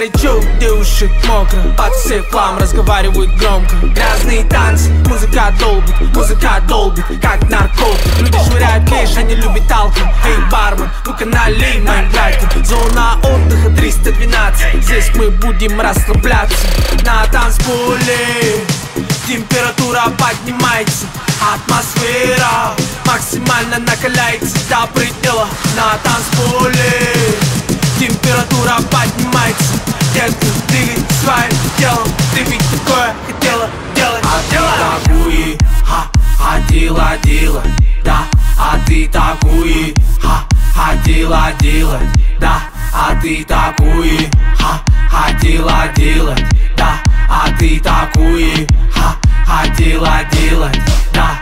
горячо, где уши мокро. Под всех флам разговаривают громко. Грязные танцы, музыка долбит, как наркотик. Люди швыряют кэш, они любят алкоголь. Эй, бармен, ну-ка налей моим братьям. Зона отдыха 312. Здесь мы будем расслабляться. На танцполе температура поднимается, атмосфера максимально накаляется до предела. На танцполе температура поднимается. Детка, двигай своим телом, ты ведь такое хотела делать. А ты такую, ходила, да. А ты такую, ходила, да. А ты такую, ходила, да. А ты такую, ходила, да.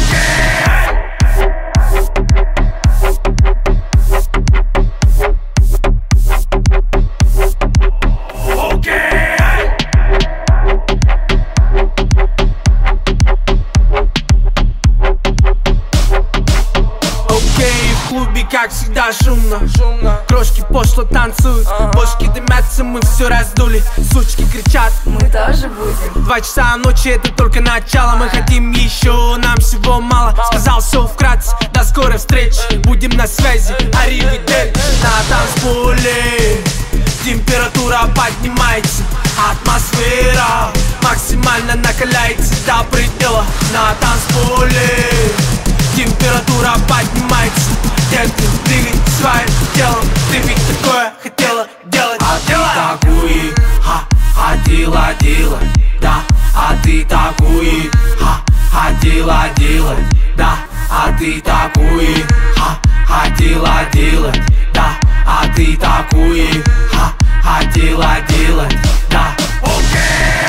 В клубе, как всегда, шумно. Крошки пошло танцуют, бошки дымятся, мы все раздули. Сучки кричат, мы тоже будем. 2 часа ночи, это только начало. Мы хотим еще, нам всего мало. Сказал все вкратце, до скорой встречи. Будем на связи, аривидерчи. На танцполе температура поднимается, атмосфера максимально накаляется до предела. На танцполе температура поднимается. Детка, двигай своим телом, ты ведь такое хотела делать. А ты такую, ходила, да. А ты такую, ходила, да. А ты такую, ходила, да. А ты такую, ходила, да.